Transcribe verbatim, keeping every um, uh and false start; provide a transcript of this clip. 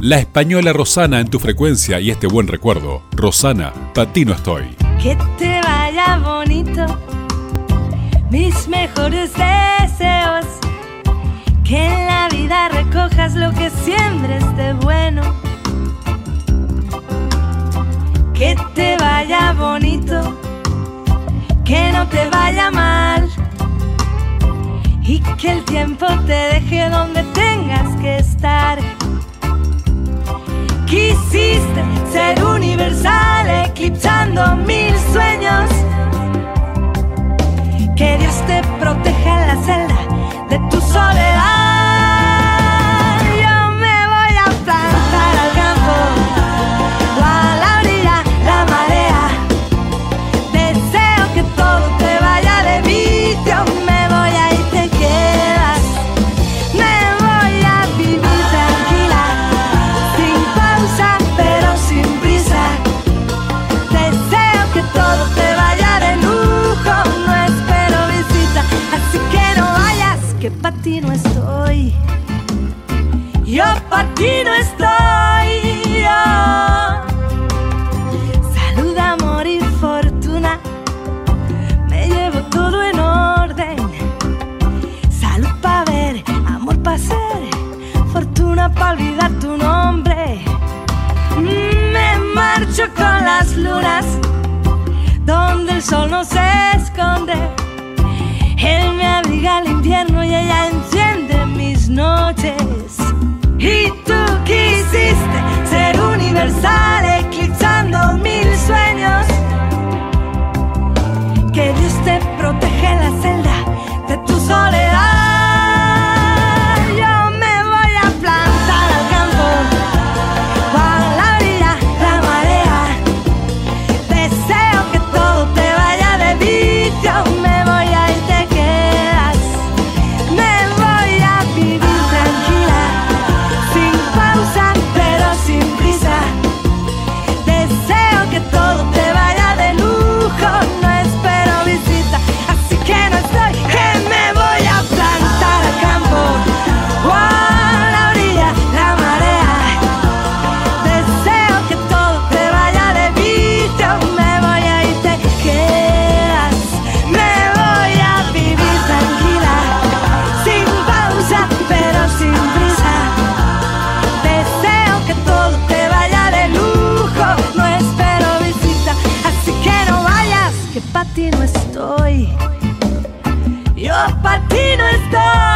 La Española Rosana en tu frecuencia y este buen recuerdo. Rosana, pa' ti no estoy. Que te vaya bonito, mis mejores deseos. Que en la vida recojas lo que siembres de bueno. Que te vaya bonito, que no te vaya mal. Y que el tiempo te deje donde tengas que estar. Quisiste ser universal, eclipsando mil sueños. Que Dios te proteja en la celda de tu soledad. Yo me voy a plantar al campo o a la orilla, la marea. Deseo que todo te vaya de vicio. Me voy a ir, te quedas. Me voy a vivir tranquila, sin pausa pero sin prisa. Deseo que todo te vaya de lujo. No espero visita, así que no vayas, que pa' ti no estoy. Yo pa' ti no estoy. Yo. Salud, amor y fortuna, me llevo todo en orden. Salud pa' ver, amor pa' ser, fortuna pa' olvidar tu nombre. Me marcho con las lunas, donde el sol no se esconde. Él me abriga el invierno y ella enciende mis noches. Y tú quisiste ser universal, eclipsando mil sueños. Que Dios te proteja en la celda de tu soledad. Yo me voy a plantar al campo o a la orilla, la marea. Deseo que todo te vaya de vicio. Me voy a ir, te quedas. Me voy a vivir tranquila, sin pausa pero sin prisa. Deseo que todo te vaya de lujo. No espero visita, así que no estoy. Que me voy a plantar al campo o a la orilla, la marea. Deseo que todo te vaya de vicio. Me voy a ir, te quedas. Me voy a vivir tranquila, sin pausa pero sin prisa. Deseo que todo te vaya de lujo. No espero visita, así que no vayas, que pa' ti no estoy. Yo pa' ti no estoy.